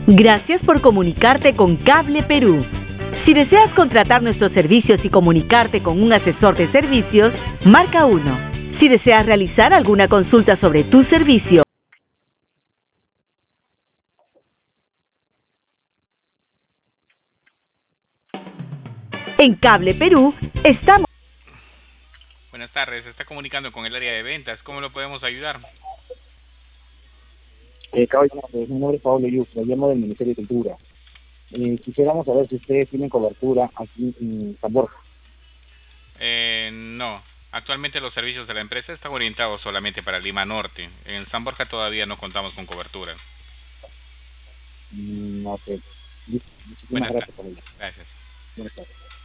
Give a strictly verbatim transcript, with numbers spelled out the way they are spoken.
Gracias por comunicarte con Cable Perú. Si deseas contratar nuestros servicios y comunicarte con un asesor de servicios, marca uno. Si deseas realizar alguna consulta sobre tu servicio, en Cable Perú estamos. Buenas tardes, se está comunicando con el área de ventas. ¿Cómo lo podemos ayudar? Eh, caballero, mi nombre es Pablo Yus, me llamo del Ministerio de Cultura. Eh, quisiéramos saber si ustedes tienen cobertura aquí en San Borja. Eh, no. Actualmente los servicios de la empresa están orientados solamente para Lima Norte. En San Borja todavía no contamos con cobertura. Mm, ok. Muchísimas Buenas gracias tardes. por ello. Gracias. Buenas tardes.